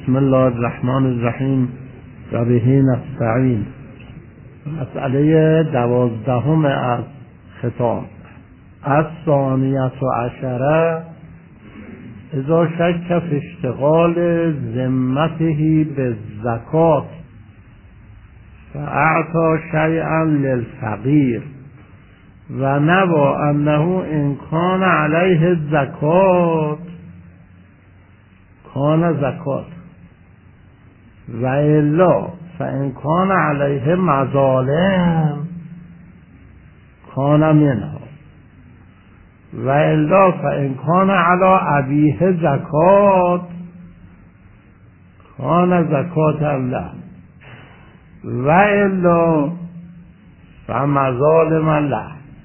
بسم الله الرحمن الرحیم و به نستعین. مسئله 12 از خطاب. الثانیة عشره اذا شک فی اشتغال ذمته بالزکات فاعطى شیئا للفقیر و نوى انه ان کان علیه الزکات کان زکات و الا فان کان علیه مظالم کان منها و الا فان کان علی ابیه زکات کان زکات له و الا فمظالم له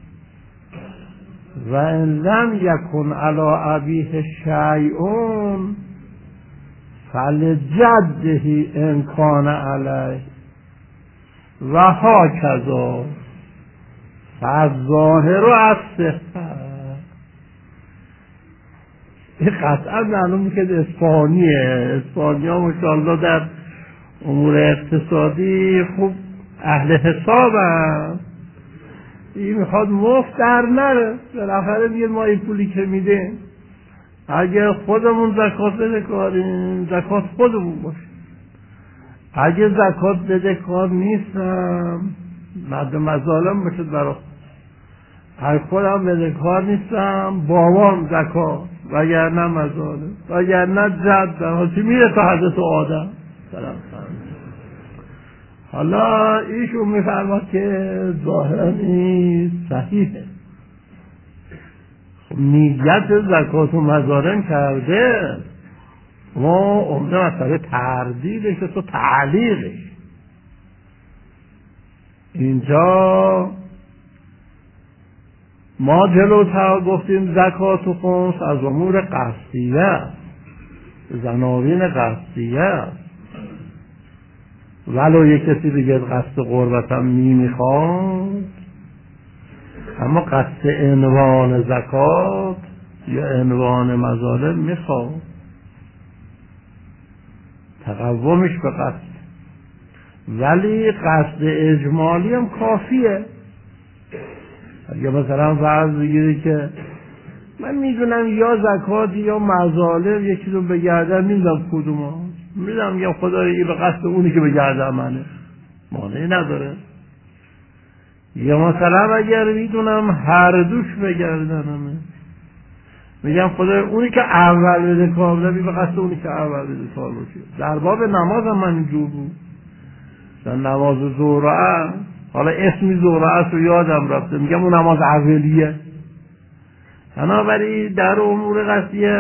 و ان لم یکن علی ابیه شیء فلجده ان کان علیه و هکذا فالظاهر الصحة. این قطعا معلوم که اسپانیه. اسپانیا ماشاءالله در امور اقتصادی خوب اهل حسابن. این میخواد مفت در نره. بالاخره میگه ما این پولی که میده اگه خودمون زکات بده کاریم زکات خودمون باشه، اگه زکات بده کار نیستم مد مظالم بشه برا، اگه خودم بده کار نیستم بابام زکات وگرنه مظالم وگرنه جد در حالی میره تا حضرت آدم سلام. حالا ایشون میفرماد که ظاهرا این صحیحه، نیت زکات و مظالم کرده ما عمده مسئله تردیدش و تعلیقش. اینجا ما جلوتر گفتیم زکات و خمس از امور قصدیه است، زناوین قصدیه است، ولو یک کسی دیگه قصد قربت هم میخواد، اما قصد عنوان زکات یا عنوان مظالم میخواد، تقومش به قصد، ولی قصد اجمالی هم کافیه. اگه مثلا فرض بگیری که من میدونم یا زکات یا مظالم یکی رو به گردن میدم کدوم میدم، یا خدایی به قصد اونی که به گردن منه مانعی نداره، یا مثلا اگر میدونم هر دوش به گردنمه میگم خدای اونی که اول بده کاملا به قصد اونی که اول بده کار باشه. در باب نماز هم من اینجور بود، در نماز ظهر حالا اسمی ظهر رو یادم رفته میگم اون نماز اولیه، بنابراین در امور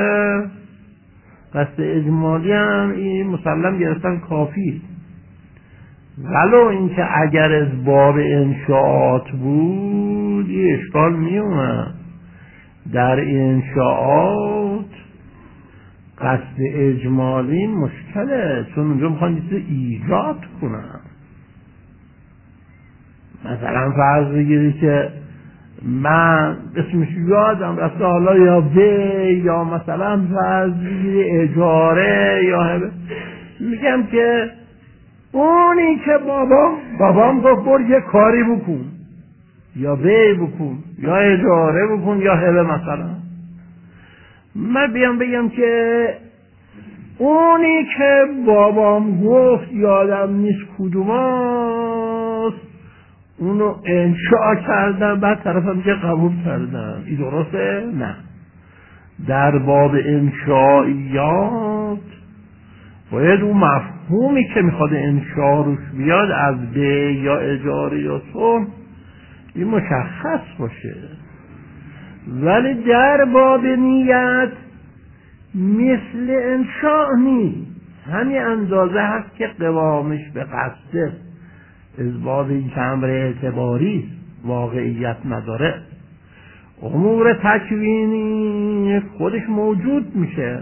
قصد اجمالی هم این مسلم گرفتن کافی. ولو اینکه اگر از باب انشاءات بود یه اشکال میومد. در انشاءات قصد اجمالی مشکله، چون اونجا میخوان چیز ایجاد کنن. مثلا فرض بگیری که من اسمش یادم رفته حالا یا به یا مثلا فرض بگیری اجاره یا هبه، میگم که اونی که بابام گفت بر یه کاری بکن یا به بکن یا اجاره بکن یا هبه، مثلا من بیام بگم که اونی که بابام گفت یادم نیست کدوماست اونو انشاء کردم، بعد طرفم میگه قبول کردم. این درسته؟ نه. در باب انشائیات باید اون مفهومی که میخواد انشاء روش بیاد از به یا اجاره یا صلح این مشخص باشه، ولی در باب نیت مثل انشاء نیست، همین اندازه هست که قوامش به قصده، از باب این که امر اعتباری واقعیت نداره. امور تکوینی خودش موجود میشه،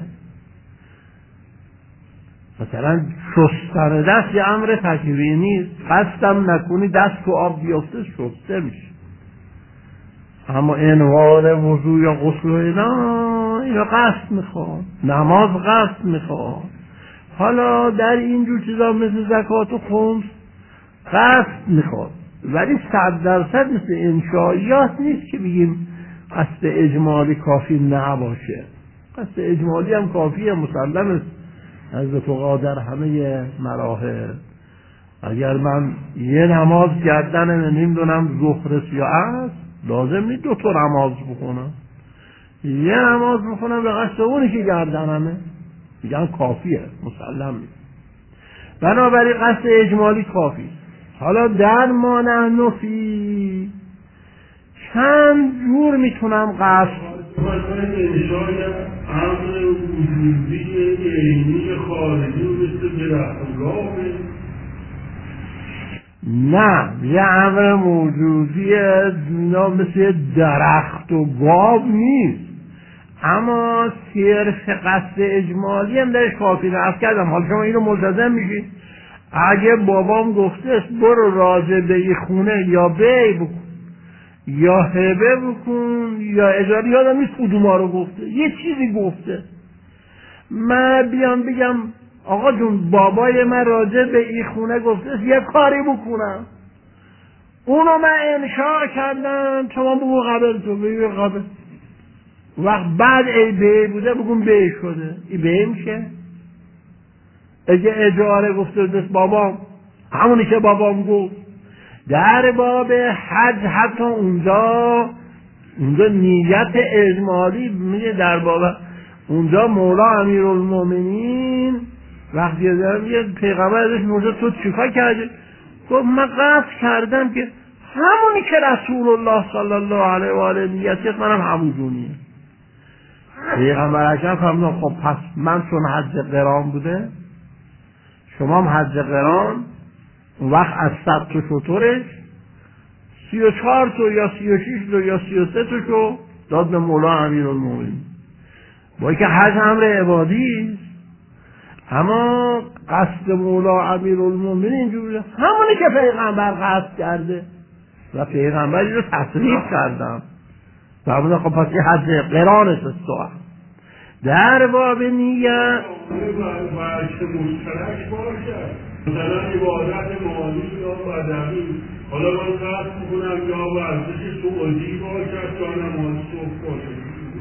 مثلا شستن دست یه امر تکوینی، قصدم نکنی دست تو آب بیافته شسته میشه، اما عنوان وضو یا غسل اینا قصد میخواد، نماز قصد میخواد، حالا در اینجور چیزا مثل زکات و خمس قصد میخواد، ولی 100% مثل انشائیات نیست که بگیم قصد اجمالی کافی نباشه. قصد اجمالی هم کافیه، مسلم است از فقها در همه مراحل. اگر من یه نماز گردنم نمیدونم ظهر یا عصر، لازم نیست 2 تا نماز بخونم، یه نماز بخونم به قصد اونی که گردنمه، میگم کافیه، مسلم نیست. بنابراین قصد اجمالی کافی. حالا در ما نحن فی چند جور میتونم قصد شاید امر وجودی عینی خارجی مثل درختگاهه؟ نه، یه امر موجودی مثل درخت و گاو نیست، اما صرف قصد اجمالی هم درش کافی نفت کردم. حالا شما اینو ملتزم میشید، اگه بابام گفته است برو راجع به این خونه یا بی بکن یا هبه بکن یا اجاره، یادم نیست کدوما رو گفته، یه چیزی گفته، من بیام بگم آقا جون بابای من راجع به این خونه گفته است یه کاری بکنم، اونو من انشاء کردم، شما بگو قبل، تو بگو قبل، وقت بعد ای بی بوده بگم بی شده، ای بی میشه. اگه اجاره گفته دست بابام، همونی که بابام گفت. در باب حج حتی اونجا نیت اجمالی میگه، در باب اونجا مولا امیرالمومنین وقتی دارم یه پیغمبر ازش موجود تو چیکار کردی؟ گفت من قصد کردم که همونی که رسول الله صلی الله علیه و آله نیت کرد منم همونجونیه. پیغمبر اکرم فرمود خب پس من چون حج قران بوده، شما هم حج قران، اون وقت از 100 تا شترش 34 تا یا 36 تا یا 33 تا داد به مولا امیرالمومنین. با که حج امر عبادی است، اما قصد مولا امیرالمومنین اینجوری همونی که پیغمبر قصد کرده و پیغمبری رو تصریح کردم فرمودن خب پس یه حج قران است. در باب نیت باید مشترک باشد، مثلا عبادت مالی یا بدنی، حالا من قصد میکنم یا ورزش سعودی باشد یا نماز صبح باشد،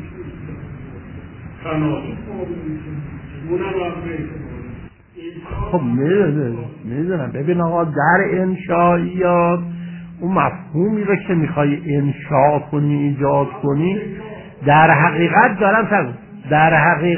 تناسب اونم هم خب میدونم. ببین آقا در انشائیات اون مفهومی رو که میخوای انشاء کنی ایجاد کنی در حقیقت دارم در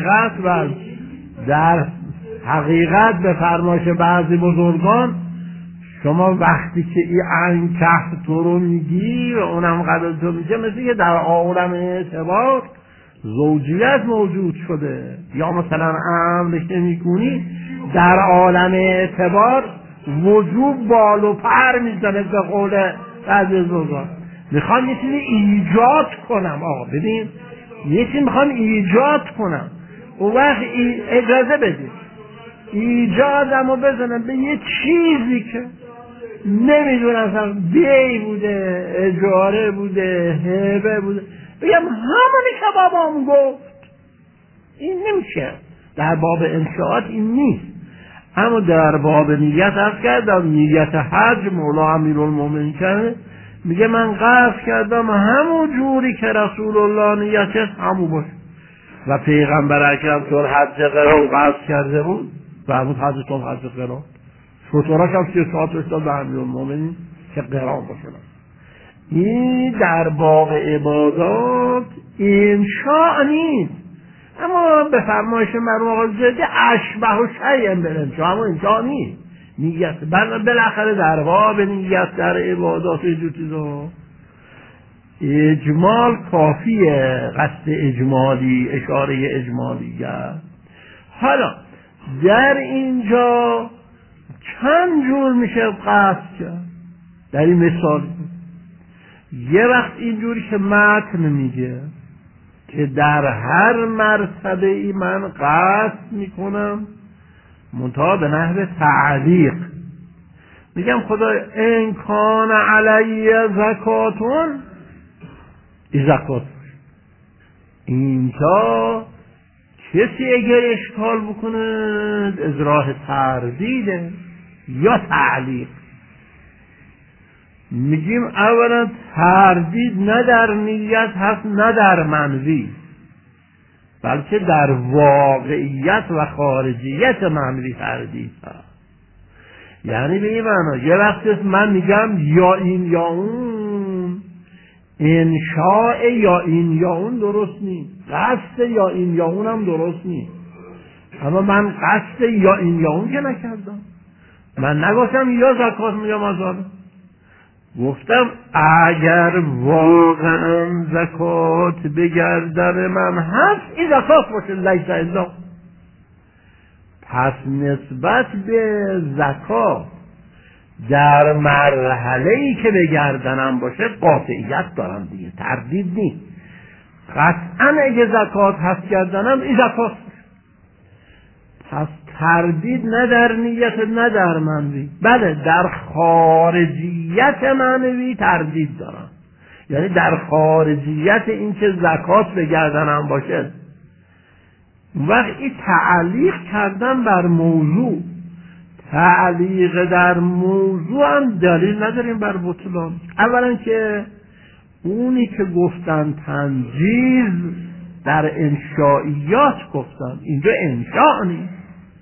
حقیقت به فرمایش بعضی بزرگان شما وقتی که این انکح تو رو میگی و اونم قبل تو میگه، مثل که در عالم اعتبار زوجیت موجود شده، یا مثلا امرش نمیکنی در عالم اعتبار وجوب بال و پر میزنه. به قول بعضی بزرگان میخوام یه چیزی ایجاد کنم. آقا ببین یه چیزی میخوام ایجاد کنم، اون وقت اجازه بدید ایجادم رو بزنم به یه چیزی که نمیدونم بی بوده، اجاره بوده، هبه بوده، بگم همونی که بابام گفت. این نمیشه، در باب انشاءات این نیست. اما در باب نیت عرض کردم، نیت حج مولا امیرالمومنین کرده، میگه من قصد کردم همون جوری که رسول الله نیت کرد همون باشه. و پیغمبر اکرم چون حج قران قصد کرده بود و همون حج قران شطوراش هم 34 داد به امیرالمومنین که قران باشه. این در باب عبادات انشاء نیست، اما به فرمایش مرحوم آقا زیدی اشبه و شیء بالانشاء، اما انشاء نیست. نیت بالاخره در باب نیت در عبادات اینجور چیزا اجمال کافیه، قصد اجمالی، اشاره اجمالی کرد. حالا در اینجا چند جور میشه قصد کرد؟ در این مثال یه وقت اینجوری که متن میگه که در هر مرتبه ای من قصد میکنم منتها به نحو تعلیق، میگم خدا ان کان علی زکاتون، این زکات اینجا کسی اگر اشکال بکنه از راه تردیده یا تعلیق. میگیم اولا تردید نه در نیت هست نه در منوی، بلکه در واقعیت و خارجیت منوی تردید هست. یعنی به این معنا یه وقتی من میگم یا این یا اون، انشاء یا این یا اون درست نیست، قصد یا این یا اون هم درست نیست. اما من قصد یا این یا اون که نکردم، من نگفتم یا زکات میگم آزاده، گفتم اگر واقعا زکات به گردن من هست این زکات باشه، لیس الا. پس نسبت به زکات در مرحله‌ای که به گردنم باشه قاطعیت دارم دیگه، تردید نیست. قطعا اگه زکات هست گردنم این زکات. پس تردید نه در نیت نه در منوی، بله در خارجیت منوی تردید دارم، یعنی در خارجیت این که زکات به گردنم باشه. وقتی تعلیق کردن بر موضوع، تعلیق در موضوع هم دلیل نداریم بر بطلان. اولا که اونی که گفتن تنجیز در انشائیات گفتن، اینجا انشاء نیست،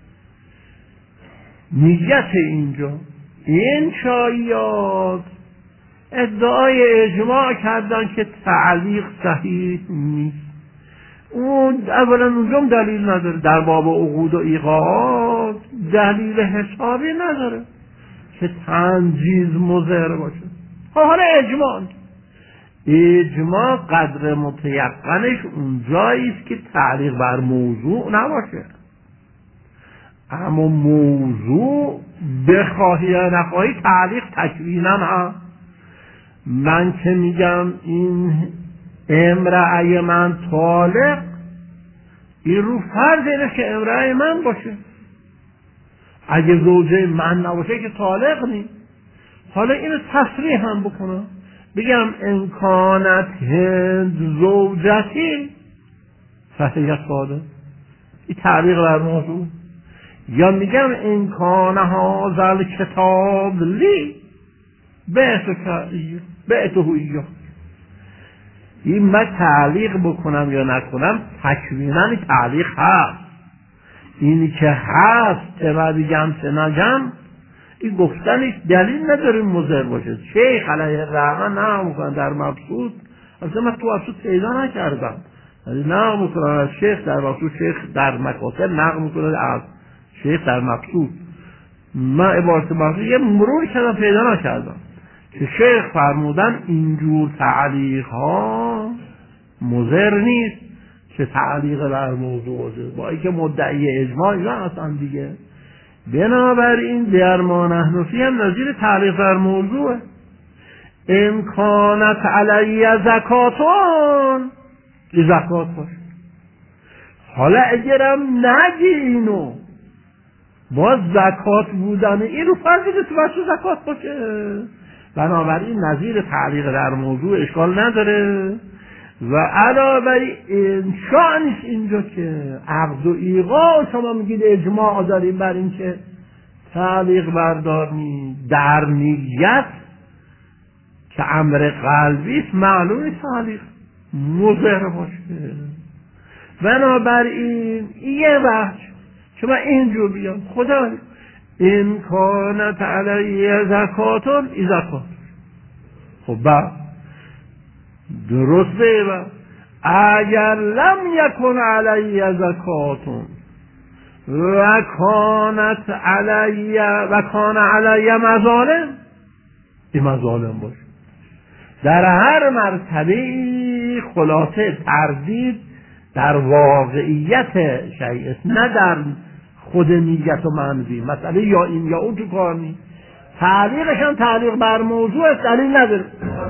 نیت اینجا انشائیات ادعای اجماع کردن که تعلیق صحیح نیست. اون اولا اونجا دلیل نداره، در باب عقود و ایقاعات دلیل حسابی نداره که تنجیز مضر باشه. حالا اجماع قدر متیقنش اونجاییست که تعلیق بر موضوع نباشه، اما موضوع بخواهی یا نخواهی تعلیق تکوینم هم. من که میگم این امرأه من طالق، این رو فرض اینه که امرأه من باشه، اگه زوجه من نباشه که طالق نیست. حالا اینو تصریح هم بکنم، بگم امکانت هند زوجتی صحیح ساده، این تعلیق بر موضوع. یا میگم امکانه ها زل کتاب لی بعته ایه، این من تعلیق بکنم یا نکنم تکویناً تعلیق هست. اینی که هست و بگم چه نگم این گفتنش دلیل نداریم مضر باشه. شیخ علیه الرحمه نه میکنن در مبسوط، اصلا من تو مبسوط پیدا نکردم، نه میکنن از شیخ در مبسوط، شیخ در مکاسب نقل میکنه از شیخ در مبسوط. من عبارت مبسوط یه مرور کردم پیدا نکردم که شیخ فرمودن اینجور تعلیق ها مضر نیست که تعلیق بر موضوع باشه، با اینکه مدعی اجماع یا اصلا دیگه. بنابراین در ما نحنفی هم نظیر تعلیق بر موضوع. امکانت علی زکاتون زکات باشه. حالا اگرم نگی اینو باز زکات بودن این رو فرضی که تو بچه زکات باشه، بنابراین نظیر تعلیق در موضوع اشکال نداره. و علاوه بر انشاء نیست اینجا که عقد و ایقاع شما میگید اجماع داریم بر این که تعلیق بردارنی در نیت که امر قلبی است، معلوم تعلیق مضر باشه. بنابراین یه وقت شما اینجور بیان خدا امکانت علیه زکاتون ای زکات، خب بعد درسته. و اگر لم یکن علیه زکاتون و کانت علیه و کان علیه مظالم، این مظالم باشه. در هر مرتبه خلاصه تردید در واقعیت شیء است، نه در خود نیت و منوی. مسئله یا این یا اون تو کار نیست. تعلیقش هم تعلیق بر موضوع است، دلیل نداره.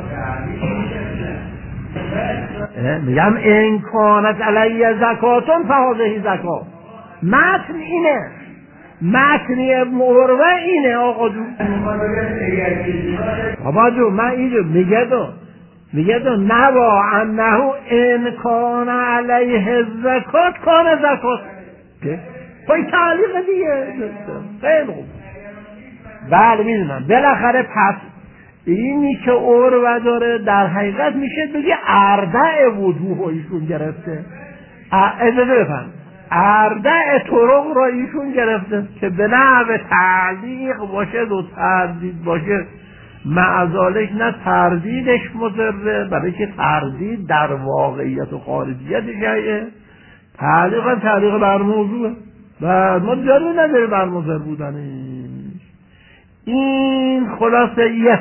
میگم امکانت علیه زکاتون فهذه زکات، متن اینه، متنی مروه اینه. آقا جو بابا جو من اینجا میگه دو میگه نوا انه ان کان علیه زکات کان زکات. پای تعلیق دیگه. خیلی خوب. بله میدونم. بالاخره پس اینی که عروه داره در حقیقت میشه بگه اردع وضوح ایشون گرفته. اجازه بفهم، اردع طرق را ایشون گرفته که به نحو تعلیق باشه و تردید باشه. معذالک نه تردیدش مضره، برای که تردید در واقعیت و خارجیت شیعه، تعلیق بر موضوعه و ما جلوه نداره بر مضر بودنش. این خلاصه یه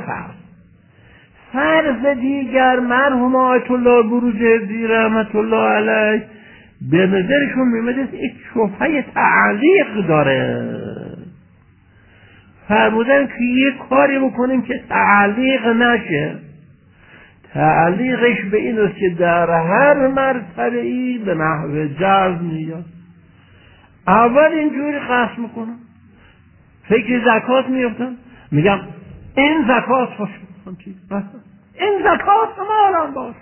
فرض دیگر مرحوم آیت الله بروجردی رحمت الله علیه به نظرشون میمده یک شبهه تعلیق داره. فرمودن که یه کاری بکنیم که تعلیق نشه. تعلیقش به این است که در هر مرتبه ای به نحو جزم میاد. اول اینجوری قصد میکنم، فکر زکات میفتم، میگم این زکات باشه، این زکات مالم باشه.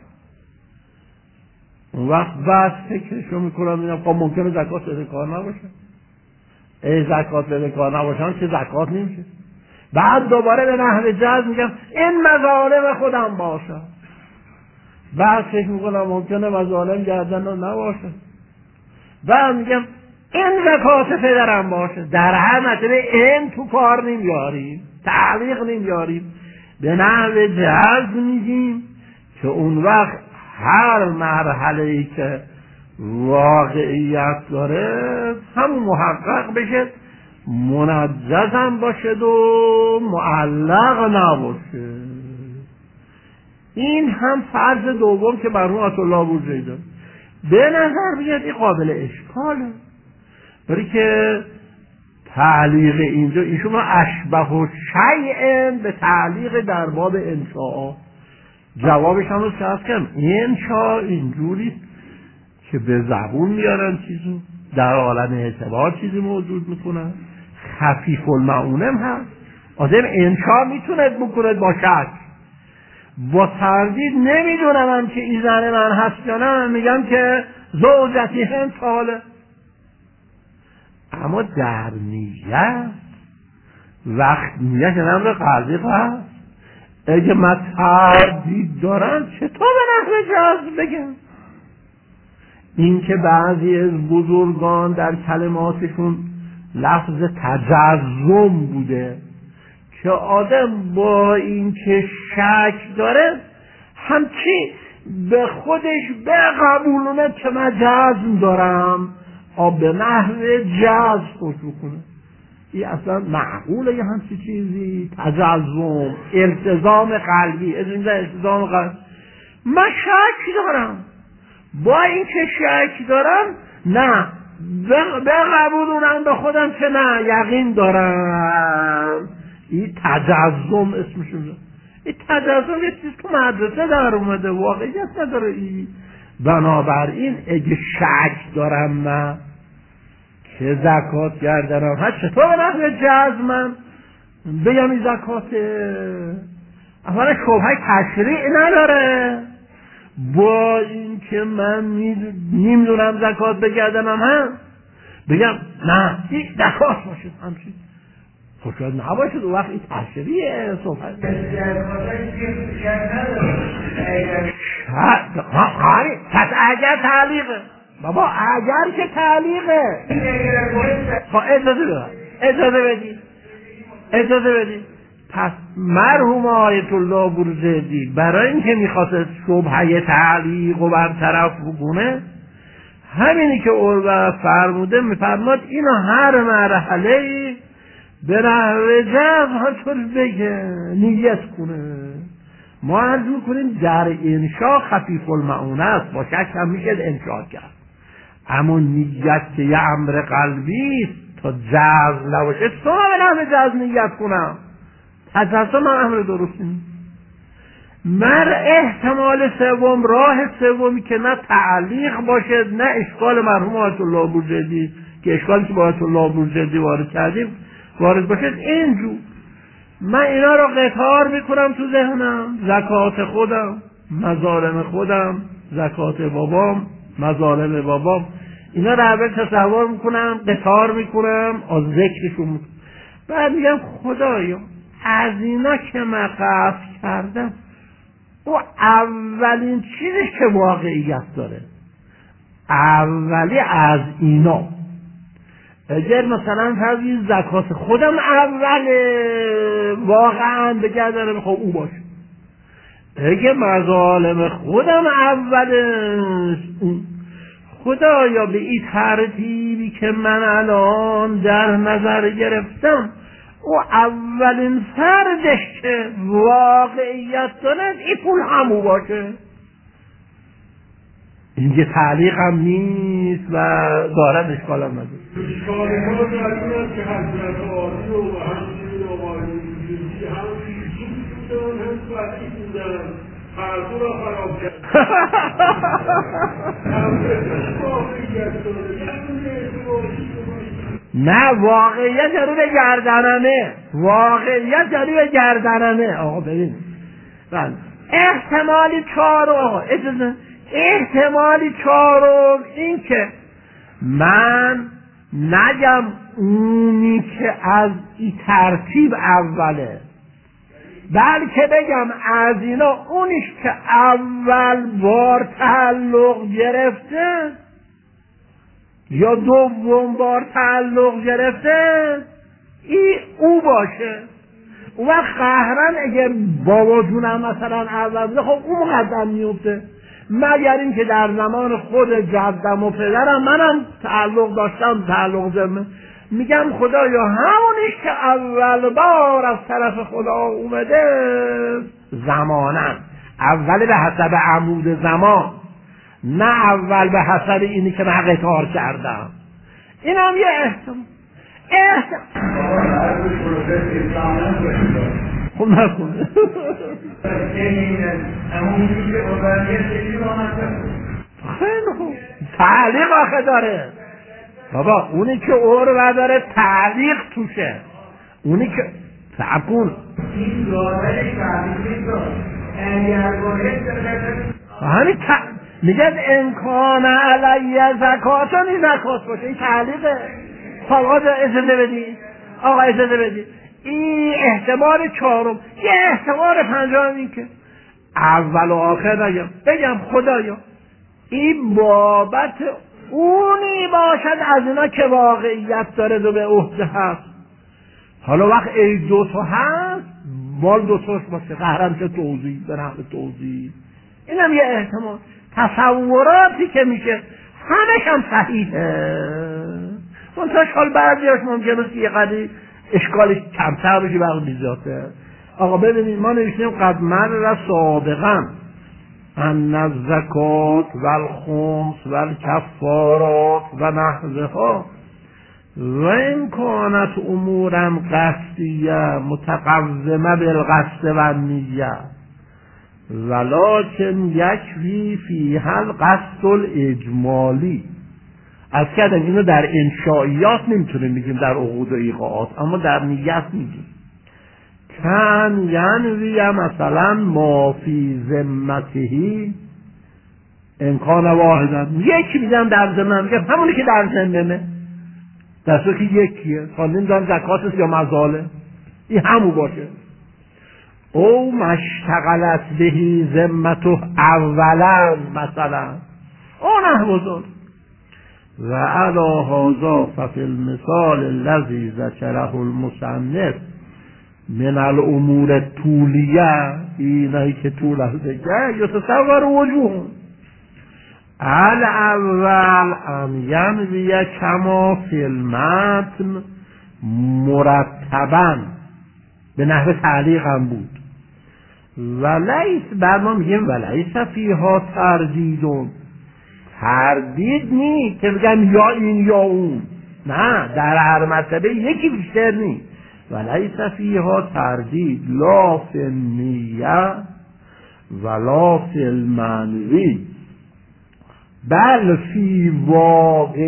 اون وقت بعد فکرشو میکنم میگم خب ممکنه زکات بده کار نباشه. ای زکات بده کار نباشن که زکات نمیشه. بعد دوباره به نحو جزم میگم این مظالم خودم باشه. بعد فکر میکنم ممکنه مظالم گردن نباشه. بعد میگم این زکات پدرم باشه. در هر مرتبه این تو کار نمیاریم، تعلیق نمیاریم، به نحو جزم میگیم که اون وقت هر مرحله‌ای که واقعیت داره همون محقق بشه، منجز هم باشه و معلق نباشه. این هم فرض دوم که مرحوم آیت الله بروجردی داره. به نظر میاد این قابل اشکاله، برای که تعلیق اینجا ایشون اشبه و شیء به تعلیق در باب انشاء. جوابش هم رو شرط کنم، انشاء اینجوری که به زبون میارن چیزو، در عالم اعتبار چیزی موجود میکنن، خفیف المعونم هست. آدم انشاء میتونه بکنه با شک، با تردید نمیدونم هم که این زن من هست یا نه، میگم که زوجتی هم ساله. اما در نیت وقت نیت نمر قلبی هست، اگه من تردید دارم چطور به نحو جزم بگم؟ این که بعضی از بزرگان در کلماتشون لفظ تجزم بوده که آدم با این که شک داره همچی به خودش بقبولونه که من جزم دارم، به نحو جزم خوشو کنه. این اصلا معقوله یه همچی چیزی؟ تجزم، التزام قلبی، التزام قلبی. من شک دارم، با این که شک دارم نه بقبولونم به خودم که نه یقین دارم. این تجزم اسمشون. این تجزم یه چیز تو مدرسه در اومده، واقعیت نداره. این بنابراین اگه شک دارم من که زکات گردنم هست، چطور به نحو جزمم بگم این زکاته؟ اولا شبهه تشریع نداره. با این که من نمیدونم زکات بگردنم هم بگم نه این زکات باشه همچین خب شاید نباشه. دو وقت این تشریعه صحبت پس اگر تعلیقه بابا، اگر که تعلیقه خب اجازه بدی. پس مرحوم آیت الله بروجردی برای اینکه میخواست شبهه تعلیق و برطرف بکنه، همینی که عروه فرموده میفرماد اینو هر مرحله به نحو جزم همطور بگه، نیت کنه. ما عرض میکنیم در انشاء خفیف المعونه است، با شک هم میشه انشاء کرد، اما نیت که یه امر قلبی است تا جزم نباشه تو به نحو جزم نیت کنم، تجزم امر درست نیست. مر احتمال سوم، راه سومی که نه تعلیق باشه نه اشکال مرحوم آیت الله بروجردی که اشکالی که با آیت الله بروجردی وارد کردیم وارد باشه، اینجور من اینا رو قطار میکنم تو ذهنم، زکات خودم مظالم خودم، زکات بابام، مظالم بابام، اینا رو اول تصور میکنم، قطار میکنم، از ذکرشون میکنم، بعد میگم خدایا از اینا که من قصد کردم او اولین چیزی که واقعیت داره اولی از اینا، اگر مثلا فرضی زکات خودم اوله واقعا بگردنم خب او باشه، اگه مظالم خودم اولش خدایا به این ترتیبی که من الان در نظر گرفتم او اولین فردش که واقعیت داره این پول همو باشه. این که تعلیق هم نیست و دارد اشکال هم نداره. اشکال ما در این است که حضرت عالی و همچنین آقای موسیقی هم فیلسوف بودن هم فقیه بودن، فرقو را خراب کرد. نه واقعیت رو به گردنمه، واقعیت رو به گردنمه. آقا ببین بله احتمالی چهارم، آقا احتمالی چهارم این که من نگم اونی که از این ترتیب اوله، بلکه بگم از اینا اونیش که اول بار تعلق گرفته یا دوم بار تعلق گرفته او باشه. اون وقت قهرن اگر بابا جونم مثلا اول بوده خب اون مقدم میفته، مگر این که در زمان خود جدم و پدرم منم تعلق داشتم، تعلق زمه. میگم خدایا همونیش که اول بار از طرف خدا اومده زمانم، اول به حسب عمود زمان، نه اول به حسب اینی که من قطار کردم. این هم یه احتمال. خب نکنه خیلی خوب تعلیق آخه داره بابا، اونی که عربه داره تعلیق توشه، اونی که سعبون این داره همین میگه امکان علیه زکاتانی زکات باشه، این تعلیقه. آقا اجازه بدی، آقا اجازه بدی، این احتمال چهارم. یه احتمال پنجم این که اول و آخر بگم خدایا این بابت اونی باشد از اینا که واقعیت داره و به عهده هست. حالا وقت ای دوتا هست مال دوتاش باشه، قهرم که توضیح به نحو توضیح، اینم یه احتمال. تصوراتی که میشه همش هم صحیحه، منتهاش حال بعضیاش ممکنه که یه قدری اشکالش کمتر بشه بعضی زیاده. آقا ببینید ما نوشتیم قد مر سابقا ان الزکات و الخمس و الکفارات و نحوها و این کانت امورا قصدیه متقومه بالقصد و النیه ولکن یکفی فیها القصد الاجمالی. از کردن اینو در انشائیات نمیتونیم بگیم، در عقود و ایقاعات، اما در نیت میگیم. کن ینوی مثلا ما فی ذمتهی امکان واحدن، یکی میگم در ذمه، میگم همونی که در ذمه در صورتی که یکیه، خواندیم دارم زکاتش یا مظاله، این همون باشه. او مشتغلت بهی ذمته اولا مثلا اون بزرگ و علا هذا ففی المثال الذی ذکره المصنف من الامور طولیه، اینایی که طول از دیگه یتصور وجوه الاول ان ینوی کما فی المتن مرتبا، به نحو تعلیق هم بود. ولیس بعد ما میگیم ولیس فیها تردیدون، تردید نیست که بگم یا این یا اون، نه در هر مرتبه یکی بیشتر نیست. ولیس فیها تردید لا فی النیه ولا فی المنوی بل فی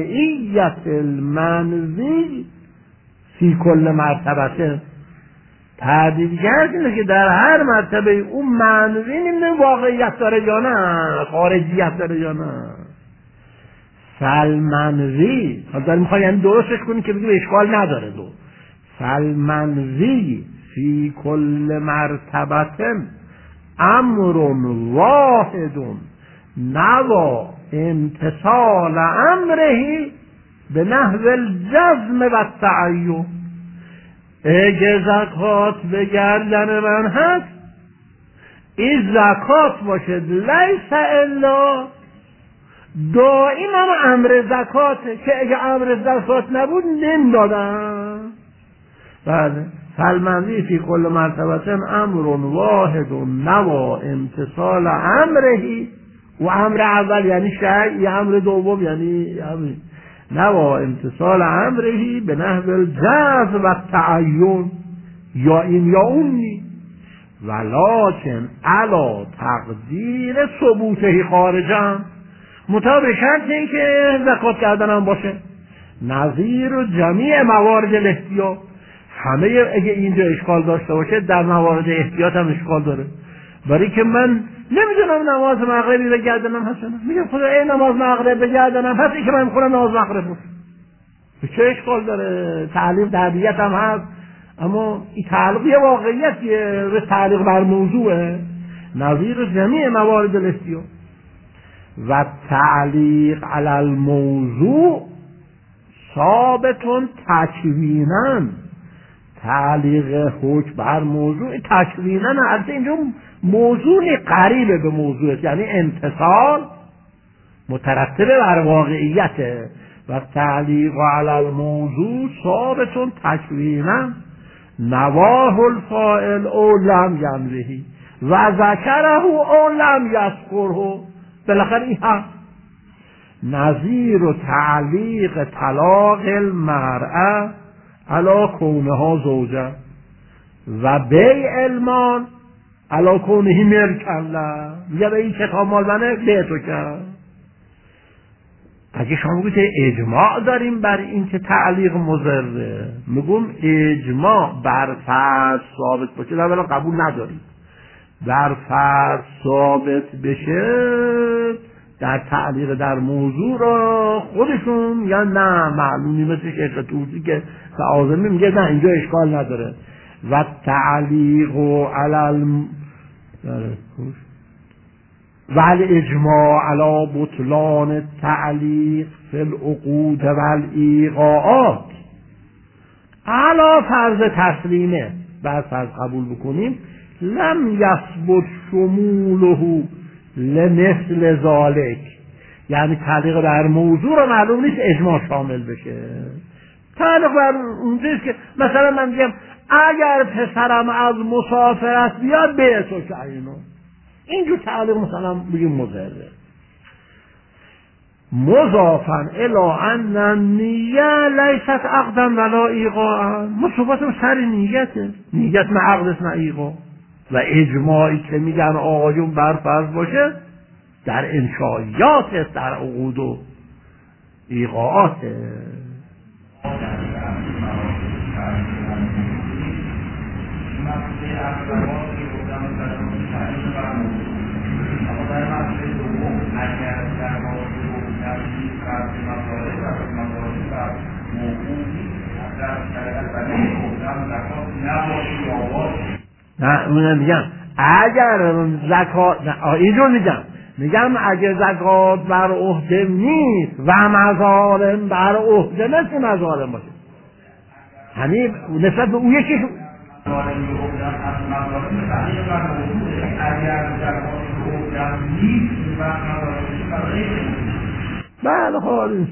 واقعیت المنوی فی کل مرتبه. تعدیلگر اینه که در هر مرتبه اون معنوی نمیدونه واقعیت داره یا نه، خارجیت داره یا نه. فالمنوی حالا داریم میخوای یعنی درستش کنی که بگیم اشکال نداره. دو فالمنوی فی کل مرتبه امر واحد نوا امتصال امره به نحو الجزم و التعین. اگه زکات به گردن من هست، این زکات باشد لیس الا دائما امر زکاته که اگه امر زکات نبود نمیدادن. بله. فالمنوی فی کل مرتبه امر واحد نوا امتصال امره، و امر اول یعنی شرع، امر دوم یعنی نوا امتصال امره به نحو الجزم و التعین، یا این یا اونی. ولکن علا تقدیر ثبوته خارجا، مطابق شرط این که زکات کردن هم باشه نظیر و جمیع موارد الاحتیاط. همه اگه اینجا اشکال داشته باشه در موارد احتیاط هم اشکال داره. برای که من نمیدونم نماز مغربی به گردنم هست، میگم خدا این نماز مغرب به گردنم هست، این که من میخونم نماز مغرب بود، چه اشکال داره؟ تعلیق تربیت هم هست، اما این تعلیق یه واقعیتیه، به تعلیق بر موضوعه. نظیر جمیع موارد الاحتیاط. و تعلیق علی الموضوع ثابت تکوینا، تعلیق حکم بر موضوع تکوینا، البته اینجا موضوع قریبه به موضوع، یعنی امتصال مترتب بر واقعیته. و تعلیق علی الموضوع ثابت تکوینا نواه الفاعل او لم ینوه و ذکره او لم یذکره. بالاخره این هست. نظیر و تعلیق طلاق المرأه علا کونها زوجه و بیع المال علا کونه مرکله. میگه به این کتاب مال منه به تو کرد. اگه شما بگید اجماع داریم بر این که تعلیق مضره، میگم اجماع بر فرض ثابت باشه در واقع قبول نداریم. بر فرض ثابت بشه در تعلیق در موضوع را خودشون یا نه معلومی، مثل شیخ توسی که تعاظمی میگه نه اینجا اشکال نداره. و تعلیق علی ولی اجماع علی بطلان التعلیق فی العقود و الایقاعات علی فرض تسلیمه، بر فرض قبول بکنیم لم یثبت شموله لمثل ذالک، یعنی تعلیق بر موضوع رو معلوم نیست اجماع شامل بشه. تعلیق بر اونجاست که مثلا من میگم اگر پسرم از مسافرت بیاد به تو که اینو، اینجور تعلیق مثلا بگیم مضره. مضافا الی ان النیه لیست عقدا ولا ایقاعا، مصوبتم سر نیته، نیت نه عقد نه ایقاع. و اجماعی که میگن آقایون برفرض باشه در انشائیات، در عقود و ایقاعات. نه من میگم اگر زکات، اینجور میگم اگر زکات بر عهده نیست و مظالم بر عهده مثل مظالم باشه، یعنی نسبت به اون یکی بله خواهد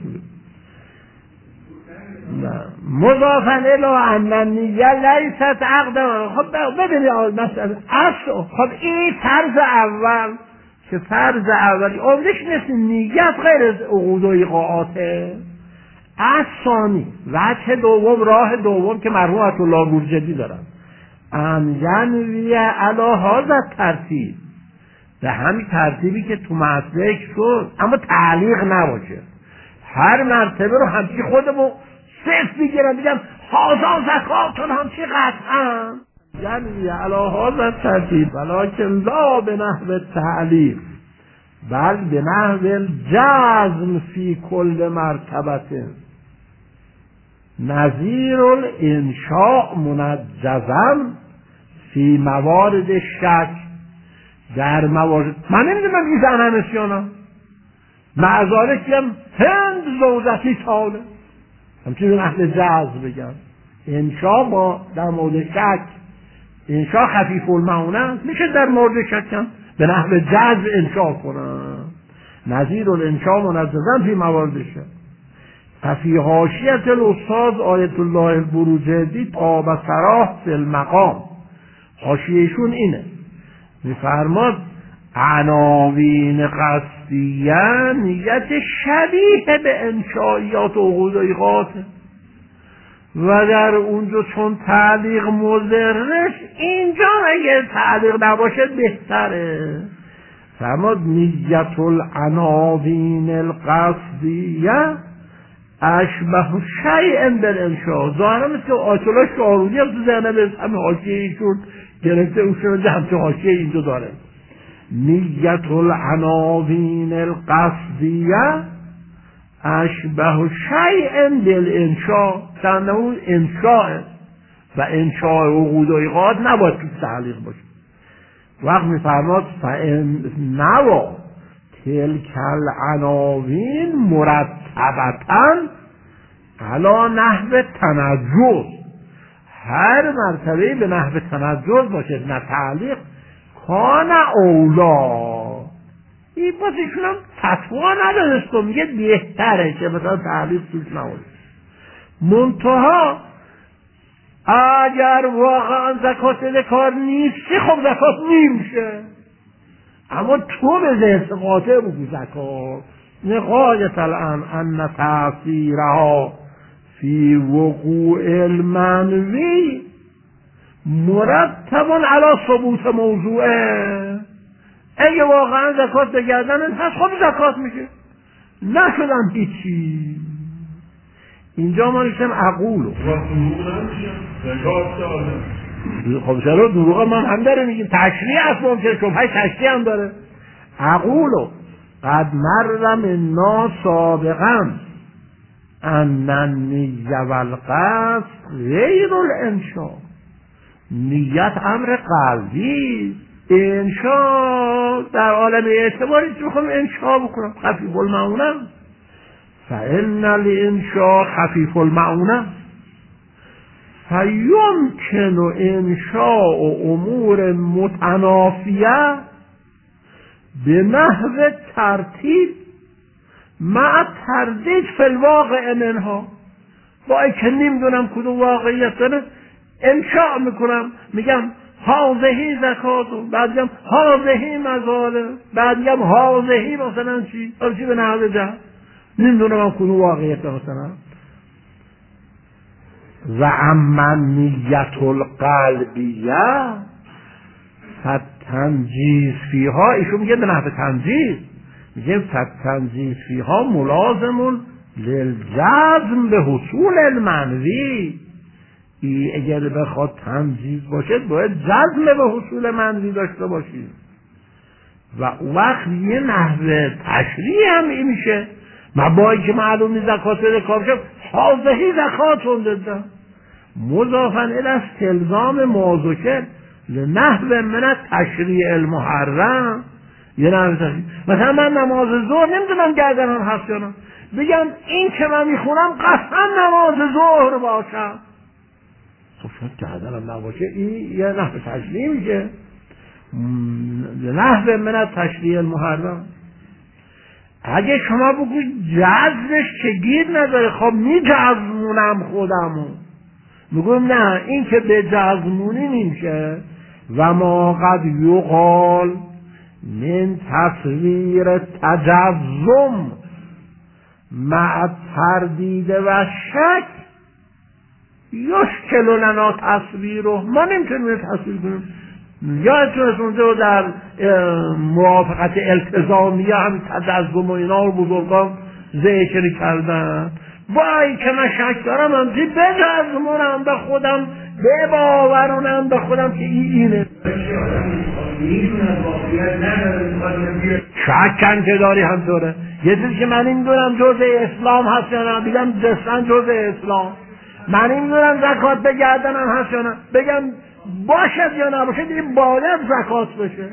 مضافا الی ان النیه لیست عقدا. خب ببینید مثلا اصل، خب این فرض اول که فرض اولی عمدش نیست، نیت غیر از عقود و ایقاعاته. ثانی وجه دوم، راه دوم که مرحوم آیت الله گورجدی دارن، ان ینوی علی هذا ترتیب، به همین ترتیبی که تو مسلک شد، اما تعلیق نباشه. هر مرتبه رو همچی خودمو صرف بگیرم بگم هازا زکاتون همچی قطعا یعنی علی هذا ترتیب ولکن لا به نحو تعلیق بل به نحو الجزم فی کل مرتبه نظیر الانشاء منجزا فی موارد شک در موارد من نمیدونم این زن نسیانم معذاره کیم هند زوجتی تاله همچنین اهل جزم بگم انشاء با در مورد شک انشاء خفیف المعونه میشه در مورد شک به نحو جزم انشاء کنم نظیر الانشاء منجزا فی موارد شک ففی حاشیت الاستاذ آیت الله البروجردی طاب سراح فی المقام حاشیهشون اینه میفرماد عناوین قصدیه نیت شبیه به انشائیات و عقودایقات و در اونجا چون تعلیق مضرش اینجا اگه تعلیق نباشه بهتره فرماد نیت العناوین القصدیه اشبه شیء بالانشاء ظاهرا مثل آیت الله شاروردی هم تو ذهنم همه حاشیه ایشون گرفته اوشون همچه حاشیه اینجا داره نیت العناوین القصدیه اشبه شیء بالانشاء چند اون انشاء و انشاء عقودایقات نباید تو تعلیق باشه وقت میفرماد فان نوا تلک العناوین مرتبتاً علی نحو تنجز هر مرتبه به نحو تنجز باشه نه تعلیق کان اولا این باز ایشون هم فتوا ندادست و میگه بهتره که مثلا تعلیق توش نباشه منتها اگر واقعا زکات کار نیستی خب زکات نمیشه اما تو به ذهن قاطع بگو زکات نقایت الان ان تأثیرها فی وقوع المنوی مرتب علی ثبوت موضوعه اگه واقعا زکات به گردن هست خب زکات میشه نشدن هیچی اینجا ما نشتم عقولو خب چرا دروغ من هم داره میگیم تشریع هست ممکنه شبهه تشریع هم داره عقولو قد مر منا سابقا ان النیه والقصد غیر الانشاء نیت امر قلبی انشاء در عالم اعتباری میخوام انشاء بکنم خفیف المعونه فان الانشاء خفیف المعونه فیمکن انشاء امور متنافیه به نحو ترتیب مع تردید فی الواقع منها با اینکه نمیدونم کدوم واقعیت داره انشاء میکنم میگم هذهی زکاتو بعد میگم هذهی مزاله بعد میگم هذهی مثلا چی به نحو جهل نمیدونم کدوم واقعیت داره مثلا و اما نیت القلبیه فتنجیز فیها ایشون میگه به نحو تنجیز میگه فتنجیز فیها ملازمون للجزم به حصول المنوی اگر بخواد تنجیز باشه باید جزم به حصول منوی داشته باشید و وقت یه نحو تشریع هم این میشه مبایی که معلوم نیست زکات بده کار شد حاضهی زکاتون دادن مضافاً الی استلزام موضوعه لنحو من تشریع المحرم یه نحو تشریع مثلا من نماز ظهر نمیدونم گردنم هست یا نه بگم این که من میخونم قطعا نماز ظهر باشم خب شاید گردنم نباشه این یه نحو تشریع میشه نحو من تشریع المحرم اگه شما بگوید جذبش که گیر نداره خب میجذمونم خودمو میگم نه این که به جذمونی نمیشه و ما قد یقال من تصویر تجزم مع تردید و شک یشکل لنا تصویره ما نمیتونیم تصویر کنیم یادتون اونجا در موافقت التزامیه هم تجزم و اینا رو بزرگان ذکر کردن وای که من شک دارم همچی بجزمونم به خودم، بباورونم به خودم که اینه. شک که داری همطوره. یه چیزی که من این دونم جزء اسلام هست یا نه، بگم دستن جزء اسلام. من این دونم زکات به گردنم هست یا نه، بگم باشد یا نباشد، این باید زکات بشه.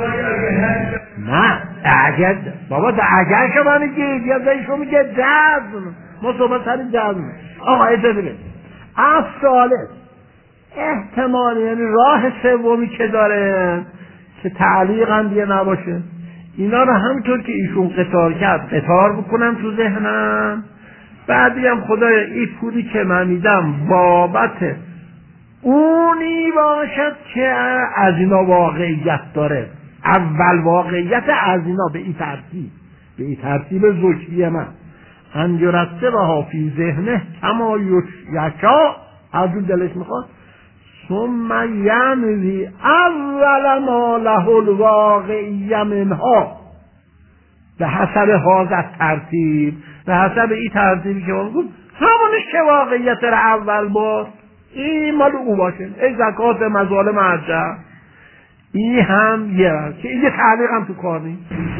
نه اگر بابا اگر که من میگید یا زیشو میگه جزم، ما صحبت سر جزم. آقا اجازه بده از ثالث احتمال، یعنی راه سومی که داره که تعلیق هم دیگه نباشه، اینا رو همینطور که ایشون قطار کرد قطار بکنم تو ذهنم، بعد بگم خدایا این پولی که من میدم بابت اونی باشد که از اینا واقعیت داره. اول واقعیت از اینا به این ترتیب زوجیه من ان یرتبها فی ذهنه کما یشاء، از اون دلش میخواد، ثم ینوی اول ما له الواقعیه منها به حسب هذا ترتیب، به حسب این ترتیبی که من گفت همونش که واقعیت را اول بار این مال او باشه. ای زکات مظالم عجب، این هم یه که این تعلیق هم تو کار نیست.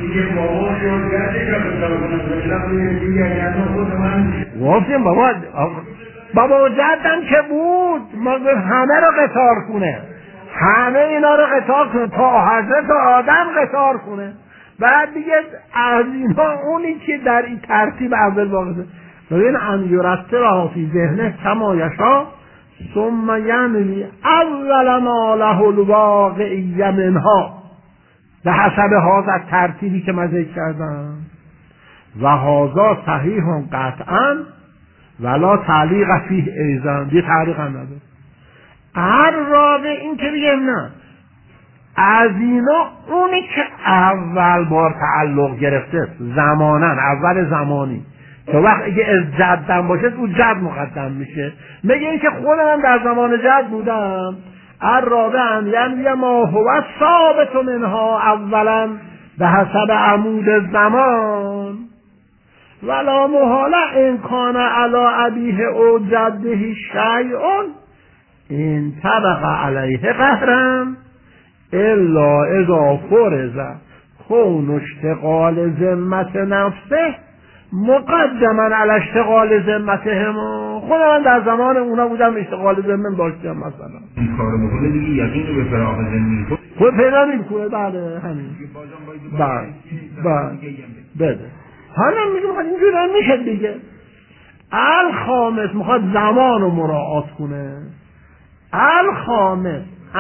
گفتیم بابا جدم که بود همه رو قطار کنه، همه اینا رو قطار کنه تا حضرت آدم قطار کنه، بعد دیگه از اینا اونی که در این ترتیب اول واقعه ببین ان یرتبها فی ذهنه کما یشاء ثم ینوی اول ما له الواقعیه منها به حسب هذا ترتیبی که من ذکر کردم. و هذا صحیح قطعا ولا تعلیق فیه ایضا، یه تعلیق هم نداره. هر رابع این که بگم نه از اینا اونی که اول بار تعلق گرفته زمانا، اول زمانی که وقت اگه از جدم باشه او جد مقدم میشه. میگه این که خودم در زمان جد بودم، الرابع یعنی ما هو ثابت منها اولا به حسب عمود زمان ولا محاله ان کان علی ابیه او جده شیء ان طبق علیه قهرا الا اذا فرض کون اشتغال ذمت نفسه مقدما علی اشتغال ذمتهم. خودم من در زمان اونا بودم اشتغال ذمم داشتم مثلا این کارو بکنه دیگه یقین رو به فراغ ذمه خود پیدا نمیکنه. بله همین بده حالا میگم اینجوری هم میشه دیگه. الخامس میخواد زمان رو مراعات کنه. الخامس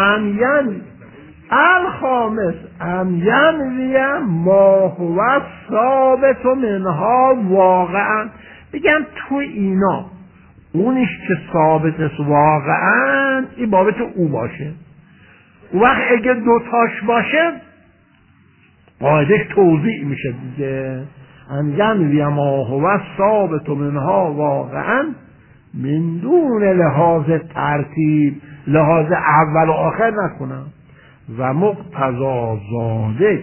ان ینوی ما هو ثابت منها واقعا، بگم تو اینا اونیش که ثابت است واقعا این بابت او باشه. وقت اگه دوتاش باشه قاعدش توضیح میشه دیگه. ان ینوی ما هو ثابت منها واقعا من دون لحاظ ترتیب، لحاظ اول و آخر نکنم. و مقتضا ذالک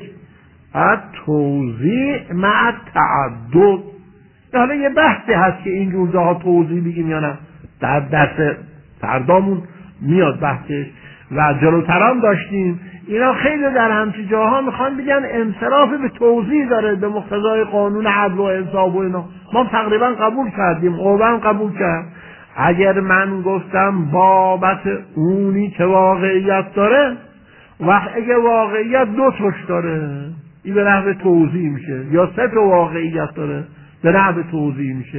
التوزیع مع التعدد. حالا یه بحثی هست که اینجور جاها توضیح بگیم یا نه، در درس فردامون میاد بحثش و جلوتر هم داشتیم. اینا خیلی در همچین جاها میخوان بگن انصراف به توضیح داره به مقتضای قانون عدل و انصاف و اینا. ما تقریبا قبول کردیم، قوام قبول کرد. اگر من گفتم بابت اونی که واقعیت داره، وقت اگه واقعیت دو توش داره این به نحو توضیح میشه، یا سه تا واقعیت داره به نحو توضیح میشه.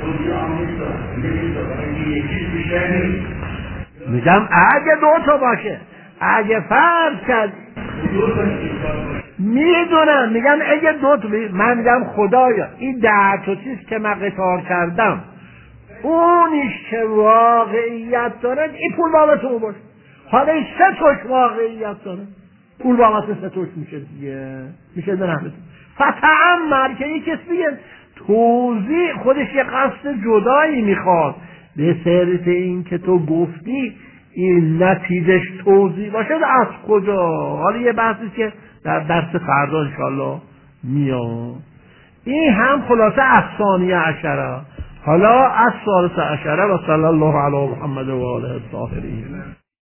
میگم اگه دو تا باشه، اگه فرض کرد میدونم، میگم اگه دو تا من میگم خدایا این 10 تا چیز که من قطار کردم اونیش که واقعیت داره این پول بابت اون باشه. حالا این 3 تاش واقعیت داره پول بابت 3 تاش میشه دیگه، میشه به نحو فتعمر که یک کسی دیگه توضیح خودش یه قصد جدایی میخواد به صرف این که تو گفتی این نتیجهش توضیح باشه از کجا. حالا یه بحثی که در درس فردا انشالله میاد. این هم خلاصه از ثانیه عشره. حالا از ثالث عشره و صلی الله علی محمد و آله الطاهرین.